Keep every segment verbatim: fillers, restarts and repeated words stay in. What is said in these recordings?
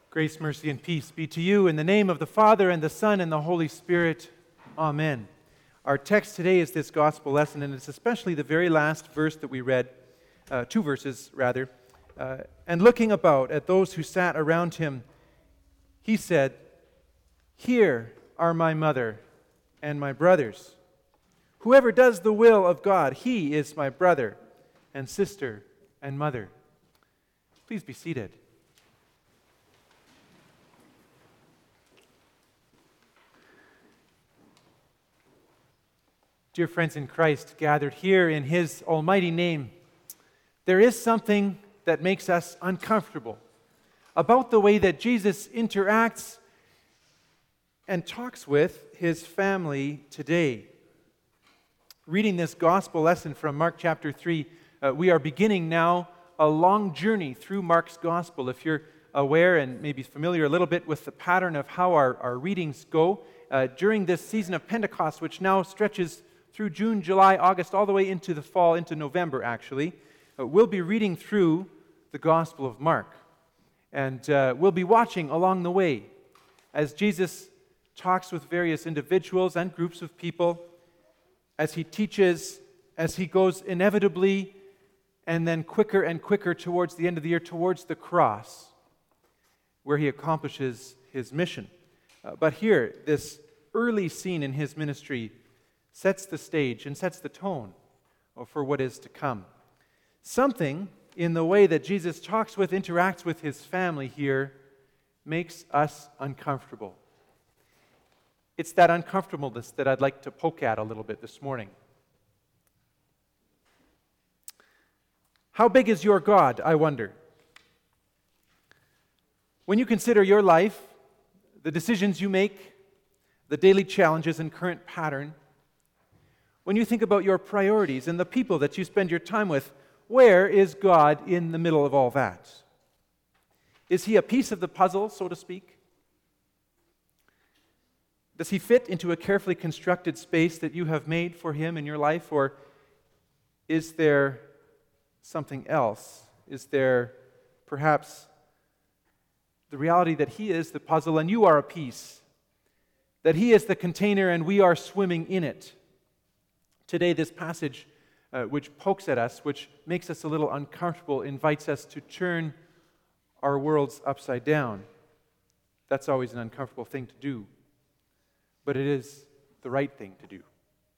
Grace, mercy, and peace be to you in the name of the Father, and the Son, and the Holy Spirit. Amen. Our text today is this gospel lesson, and it's especially the very last verse that we read, uh, two verses rather. Uh, and looking about at those who sat around him, he said, "Here are my mother and my brothers. Whoever does the will of God, he is my brother and sister and mother." Please be seated. Dear friends in Christ, gathered here in His almighty name, there is something that makes us uncomfortable about the way that Jesus interacts and talks with His family today. Reading this gospel lesson from Mark chapter three, uh, we are beginning now a long journey through Mark's gospel. If you're aware and maybe familiar a little bit with the pattern of how our, our readings go, uh, during this season of Pentecost, which now stretches through June, July, August, all the way into the fall, into November actually, uh, we'll be reading through the Gospel of Mark. And uh, we'll be watching along the way as Jesus talks with various individuals and groups of people, as He teaches, as He goes inevitably and then quicker and quicker towards the end of the year, towards the cross, where He accomplishes His mission. Uh, but here, this early scene in His ministry sets the stage and sets the tone for what is to come. Something in the way that Jesus talks with, interacts with His family here, makes us uncomfortable. It's that uncomfortableness that I'd like to poke at a little bit this morning. How big is your God, I wonder? When you consider your life, the decisions you make, the daily challenges and current pattern, when you think about your priorities and the people that you spend your time with, where is God in the middle of all that? Is He a piece of the puzzle, so to speak? Does He fit into a carefully constructed space that you have made for Him in your life? Or is there something else? Is there perhaps the reality that He is the puzzle and you are a piece? That He is the container and we are swimming in it? Today, this passage, uh, which pokes at us, which makes us a little uncomfortable, invites us to turn our worlds upside down. That's always an uncomfortable thing to do, but it is the right thing to do.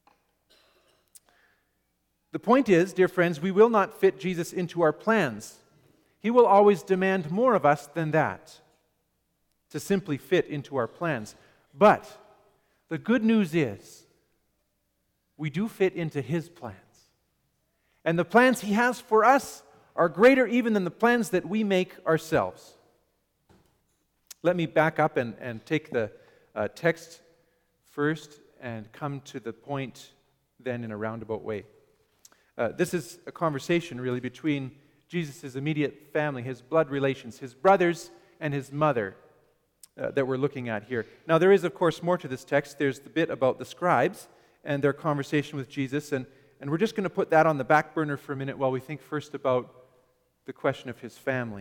The point is, dear friends, we will not fit Jesus into our plans. He will always demand more of us than that, to simply fit into our plans. But the good news is, we do fit into His plans. And the plans He has for us are greater even than the plans that we make ourselves. Let me back up and, and take the uh, text first and come to the point then in a roundabout way. Uh, this is a conversation really between Jesus' immediate family, His blood relations, His brothers and His mother uh, that we're looking at here. Now there is of course more to this text. There's the bit about the scribes and their conversation with Jesus, and, and we're just going to put that on the back burner for a minute while we think first about the question of His family.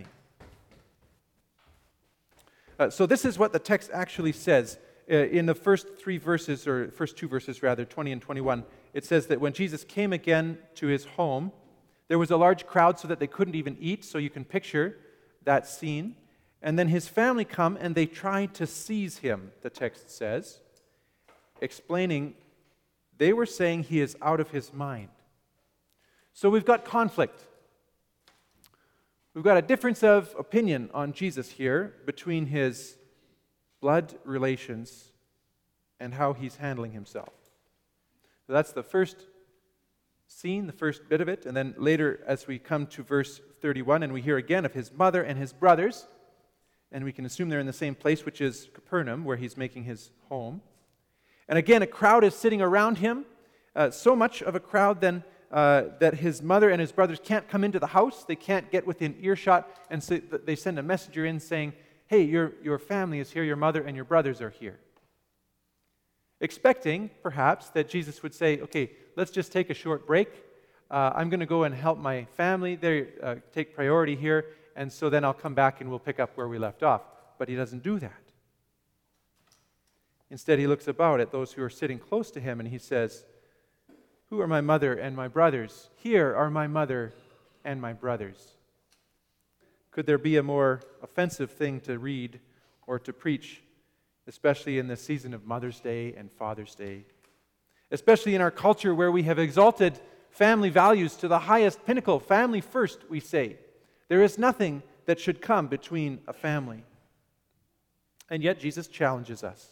Uh, so this is what the text actually says. Uh, in the first three verses, or first two verses rather, twenty and twenty-one, it says that when Jesus came again to His home, there was a large crowd so that they couldn't even eat, so you can picture that scene. And then His family come and they tried to seize Him, the text says, explaining they were saying He is out of His mind. So we've got conflict. We've got a difference of opinion on Jesus here between His blood relations and how He's handling Himself. So that's the first scene, the first bit of it. And then later, as we come to verse thirty-one, and we hear again of His mother and His brothers, and we can assume they're in the same place, which is Capernaum, where He's making His home. And again, a crowd is sitting around Him, uh, so much of a crowd then uh, that His mother and His brothers can't come into the house. They can't get within earshot, and so they send a messenger in saying, "Hey, your, your family is here, your mother and your brothers are here." Expecting, perhaps, that Jesus would say, "Okay, let's just take a short break. Uh, I'm going to go and help my family. They uh, take priority here, and so then I'll come back and we'll pick up where we left off." but he doesn't do that. Instead, he looks about at those who are sitting close to him and he says, "Who are my mother and my brothers? Here are my mother and my brothers." Could there be a more offensive thing to read or to preach, especially in the season of Mother's Day and Father's Day? Especially in our culture where we have exalted family values to the highest pinnacle. Family first, we say. There is nothing that should come between a family. And yet Jesus challenges us.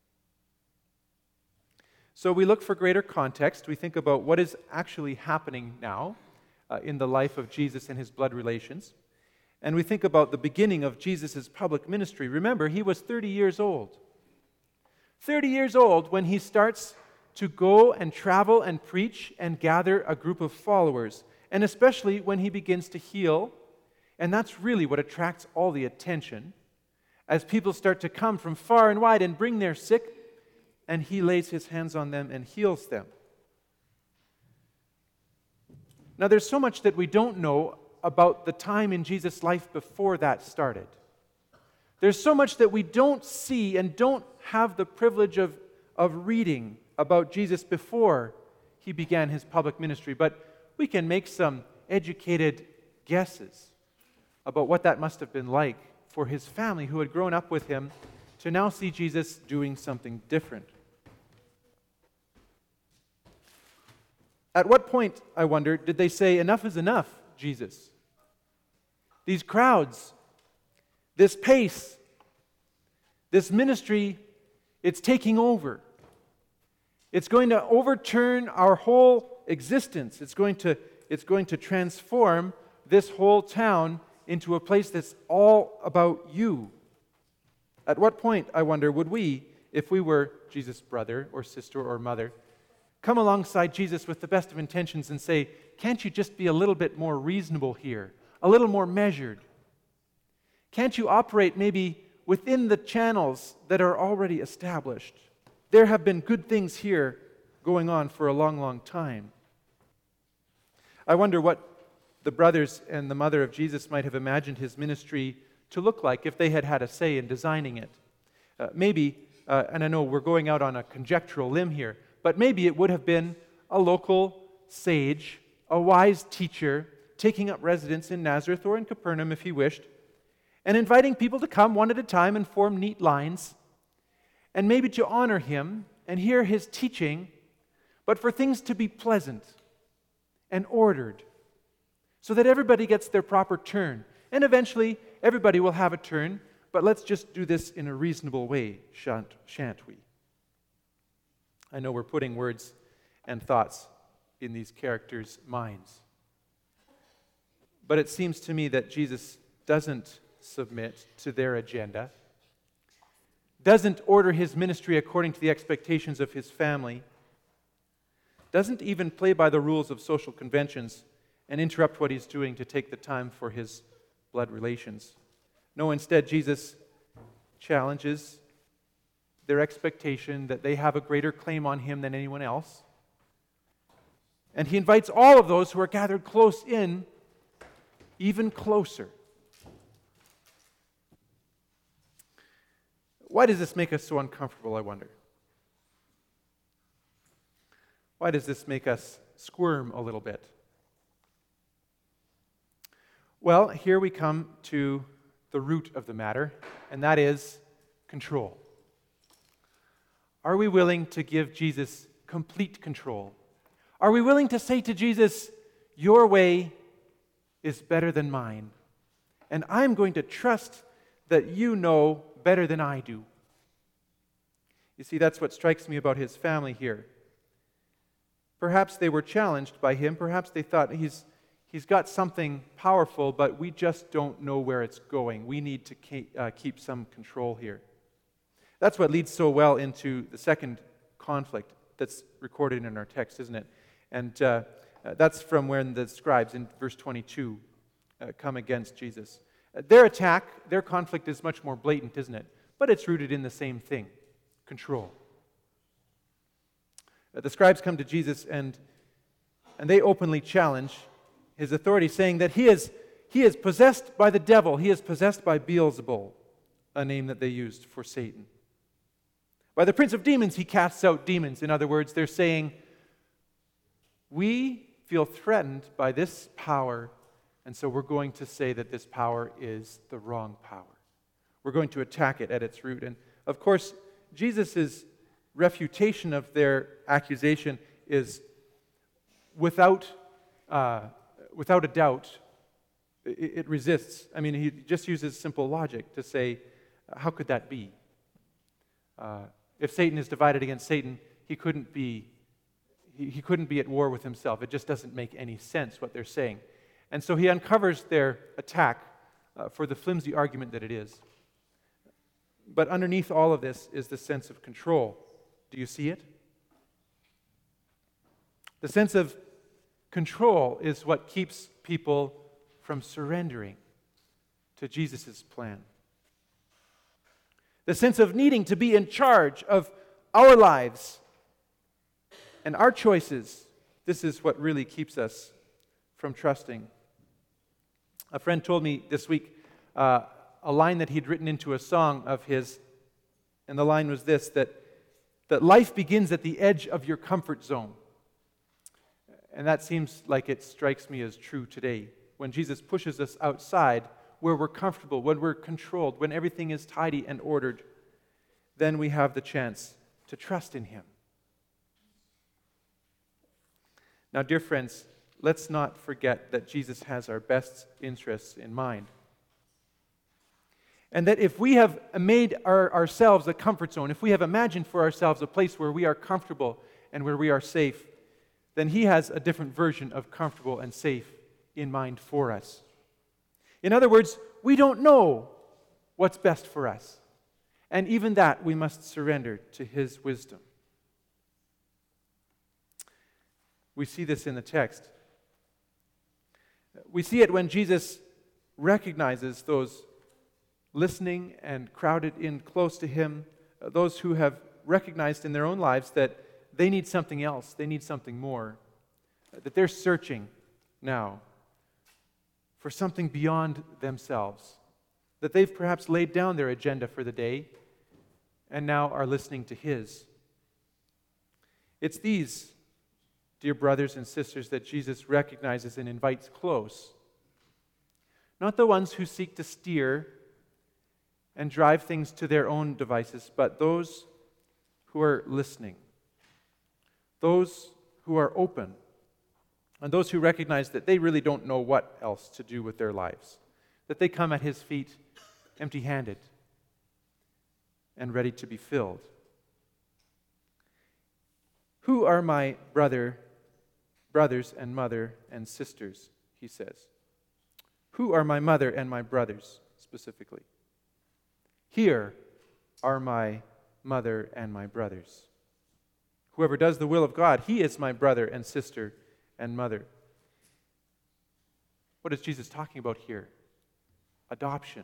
So we look for greater context. We think about what is actually happening now uh, in the life of Jesus and his blood relations. And we think about the beginning of Jesus' public ministry. Remember, he was thirty years old. thirty years old when he starts to go and travel and preach and gather a group of followers. And especially when he begins to heal. And that's really what attracts all the attention. As people start to come from far and wide and bring their sick, and he lays his hands on them and heals them. Now, there's so much that we don't know about the time in Jesus' life before that started. There's so much that we don't see and don't have the privilege of, of reading about Jesus before he began his public ministry. But we can make some educated guesses about what that must have been like for his family who had grown up with him to now see Jesus doing something different. At what point, I wonder, did they say, "Enough is enough, Jesus"? These crowds, this pace, this ministry, it's taking over. It's going to overturn our whole existence. It's going to, it's going to transform this whole town into a place that's all about you. At what point, I wonder, would we, if we were Jesus' brother or sister or mother, come alongside Jesus with the best of intentions and say, "Can't you just be a little bit more reasonable here? A little more measured? Can't you operate maybe within the channels that are already established? There have been good things here going on for a long, long time." I wonder what the brothers and the mother of Jesus might have imagined his ministry to look like if they had had a say in designing it. Uh, maybe, uh, and I know we're going out on a conjectural limb here, but maybe it would have been a local sage, a wise teacher, taking up residence in Nazareth or in Capernaum if he wished, and inviting people to come one at a time and form neat lines, and maybe to honor him and hear his teaching, but for things to be pleasant and ordered, so that everybody gets their proper turn. And eventually, everybody will have a turn, but let's just do this in a reasonable way, shan't, shan't we? I know we're putting words and thoughts in these characters' minds. But it seems to me that Jesus doesn't submit to their agenda, doesn't order his ministry according to the expectations of his family, doesn't even play by the rules of social conventions and interrupt what he's doing to take the time for his blood relations. No, instead, Jesus challenges their expectation that they have a greater claim on him than anyone else. And he invites all of those who are gathered close in even closer. Why does this make us so uncomfortable, I wonder? Why does this make us squirm a little bit? Well, here we come to the root of the matter, and that is control. Are we willing to give Jesus complete control? Are we willing to say to Jesus, "Your way is better than mine, and I'm going to trust that you know better than I do"? You see, that's what strikes me about his family here. Perhaps they were challenged by him. Perhaps they thought he's He's got something powerful, but we just don't know where it's going. We need to keep, uh, keep some control here. That's what leads so well into the second conflict that's recorded in our text, isn't it? And uh, uh, that's from when the scribes in verse twenty-two uh, come against Jesus. Uh, their attack, their conflict is much more blatant, isn't it? But it's rooted in the same thing, control. Uh, the scribes come to Jesus and, and they openly challenge his authority, saying that he is, he is possessed by the devil. He is possessed by Beelzebul, a name that they used for Satan. By the prince of demons, he casts out demons. In other words, they're saying, we feel threatened by this power, and so we're going to say that this power is the wrong power. We're going to attack it at its root. And of course, Jesus' refutation of their accusation is without, uh, without a doubt, it, it resists. I mean, he just uses simple logic to say, how could that be? Uh, if Satan is divided against Satan, he couldn't be he, he couldn't be at war with himself. It just doesn't make any sense what they're saying. And so he uncovers their attack uh, for the flimsy argument that it is. But underneath all of this is the sense of control. Do you see it? The sense of control is what keeps people from surrendering to Jesus' plan. The sense of needing to be in charge of our lives and our choices, this is what really keeps us from trusting. A friend told me this week uh, a line that he'd written into a song of his, and the line was this, that, that life begins at the edge of your comfort zone. And that seems like it strikes me as true today. When Jesus pushes us outside where we're comfortable, when we're controlled, when everything is tidy and ordered, then we have the chance to trust in Him. Now, dear friends, let's not forget that Jesus has our best interests in mind. And that if we have made our, ourselves a comfort zone, if we have imagined for ourselves a place where we are comfortable and where we are safe, then He has a different version of comfortable and safe in mind for us. In other words, we don't know what's best for us. And even that we must surrender to His wisdom. We see this in the text. We see it when Jesus recognizes those listening and crowded in close to Him, those who have recognized in their own lives that they need something else, they need something more, that they're searching now for something beyond themselves, that they've perhaps laid down their agenda for the day and now are listening to His. It's these, dear brothers and sisters, that Jesus recognizes and invites close. Not the ones who seek to steer and drive things to their own devices, but those who are listening, those who are open, and those who recognize that they really don't know what else to do with their lives, that they come at His feet empty-handed and ready to be filled. Who are my brother, brothers and mother and sisters, He says. Who are my mother and my brothers, specifically? Here are my mother and my brothers. Whoever does the will of God, he is my brother and sister and mother. What is Jesus talking about here? Adoption.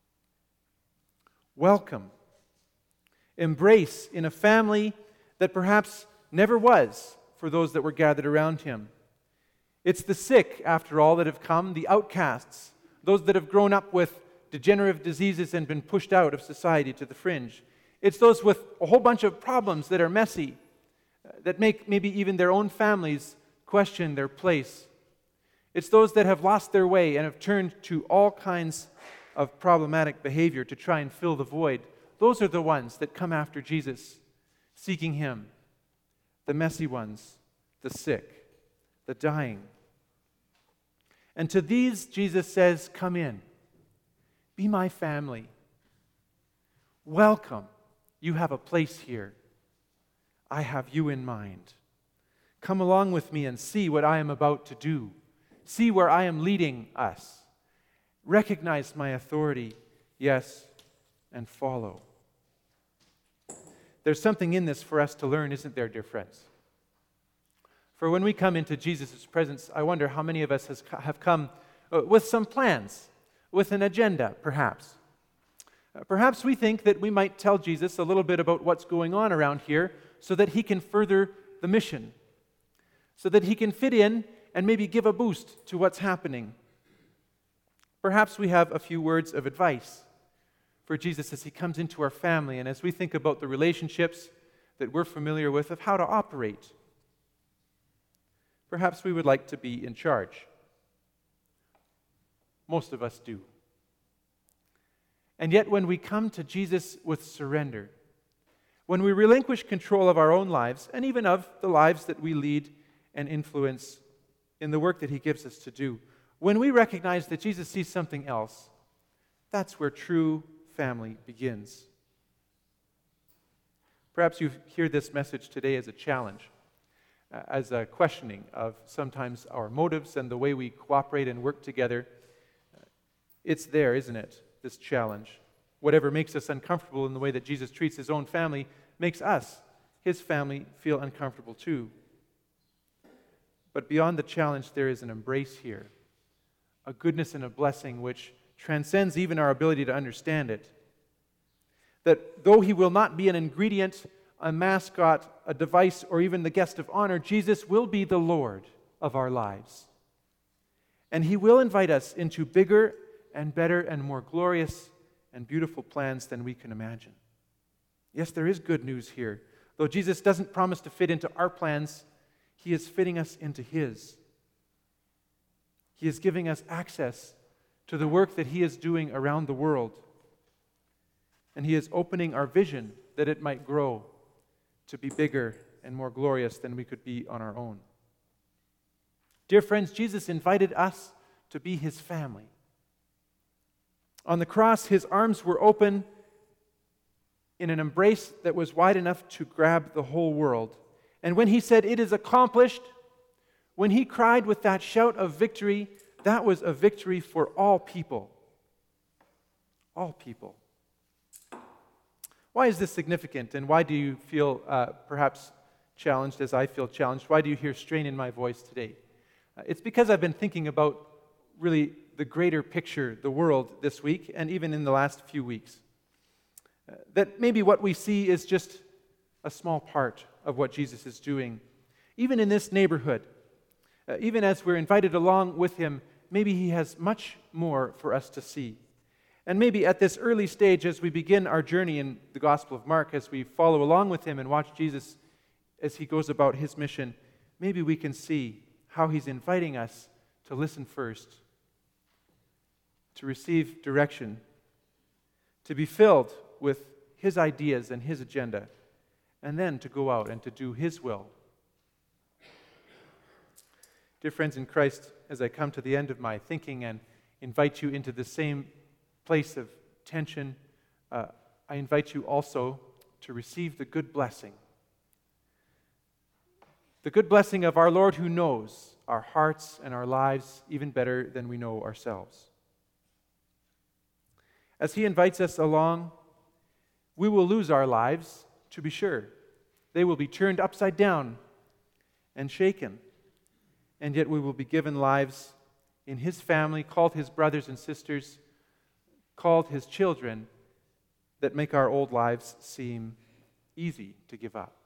Welcome. Embrace in a family that perhaps never was for those that were gathered around Him. It's the sick, after all, that have come, the outcasts, those that have grown up with degenerative diseases and been pushed out of society to the fringe. It's those with a whole bunch of problems that are messy, that make maybe even their own families question their place. It's those that have lost their way and have turned to all kinds of problematic behavior to try and fill the void. Those are the ones that come after Jesus, seeking Him. The messy ones, the sick, the dying. And to these, Jesus says, come in. Be my family. Welcome. You have a place here. I have you in mind. Come along with me and see what I am about to do. See where I am leading us. Recognize my authority, yes, and follow. There's something in this for us to learn, isn't there, dear friends? For when we come into Jesus' presence, I wonder how many of us has, have come uh, with some plans, with an agenda, perhaps. Uh, perhaps we think that we might tell Jesus a little bit about what's going on around here so that He can further the mission, so that He can fit in and maybe give a boost to what's happening. Perhaps we have a few words of advice for Jesus as he comes into our family and as we think about the relationships that we're familiar with of how to operate. Perhaps we would like to be in charge. Most of us do. And yet when we come to Jesus with surrender, when we relinquish control of our own lives and even of the lives that we lead and influence in the work that he gives us to do, when we recognize that Jesus sees something else, that's where true family begins. Perhaps you hear this message today as a challenge, uh, as a questioning of sometimes our motives and the way we cooperate and work together. Uh, it's there, isn't it, this challenge? Whatever makes us uncomfortable in the way that Jesus treats his own family makes us, his family, feel uncomfortable too. But beyond the challenge, there is an embrace here, a goodness and a blessing which transcends even our ability to understand it. That though he will not be an ingredient, a mascot, a device, or even the guest of honor, Jesus will be the Lord of our lives. And he will invite us into bigger and better and more glorious and beautiful plans than we can imagine. Yes, there is good news here. Though Jesus doesn't promise to fit into our plans, he is fitting us into his. He is giving us access to the work that he is doing around the world. And he is opening our vision that it might grow to be bigger and more glorious than we could be on our own. Dear friends, Jesus invited us to be his family. On the cross, his arms were open in an embrace that was wide enough to grab the whole world. And when he said, "It is accomplished," when he cried with that shout of victory, that was a victory for all people. All people. Why is this significant, and why do you feel uh, perhaps challenged as I feel challenged? Why do you hear strain in my voice today? Uh, it's because I've been thinking about really the greater picture, the world, this week, and even in the last few weeks. Uh, that maybe what we see is just a small part of what Jesus is doing. Even in this neighborhood, uh, even as we're invited along with him, maybe he has much more for us to see. And maybe at this early stage, as we begin our journey in the Gospel of Mark, as we follow along with him and watch Jesus as he goes about his mission, maybe we can see how he's inviting us to listen first, to receive direction, to be filled with his ideas and his agenda, and then to go out and to do his will. Dear friends in Christ, as I come to the end of my thinking and invite you into the same place of tension, uh, I invite you also to receive the good blessing. The good blessing of our Lord who knows our hearts and our lives even better than we know ourselves. As he invites us along, we will lose our lives, to be sure. They will be turned upside down and shaken. And yet we will be given lives in his family, called his brothers and sisters, called his children, that make our old lives seem easy to give up.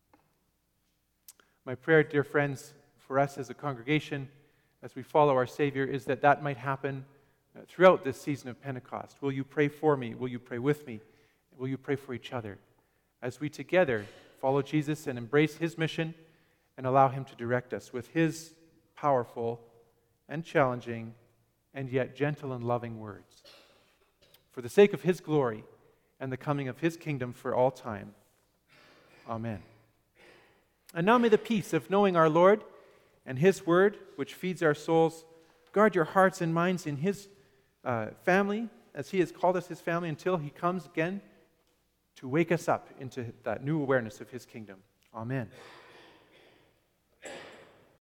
My prayer, dear friends, for us as a congregation, as we follow our Savior, is that that might happen throughout this season of Pentecost. Will you pray for me? Will you pray with me? Will you pray for each other? As we together follow Jesus and embrace his mission and allow him to direct us with his powerful and challenging and yet gentle and loving words. For the sake of his glory and the coming of his kingdom for all time. Amen. And now may the peace of knowing our Lord and his word, which feeds our souls, guard your hearts and minds in his uh, family, as he has called us his family, until he comes again to wake us up into that new awareness of his kingdom. Amen.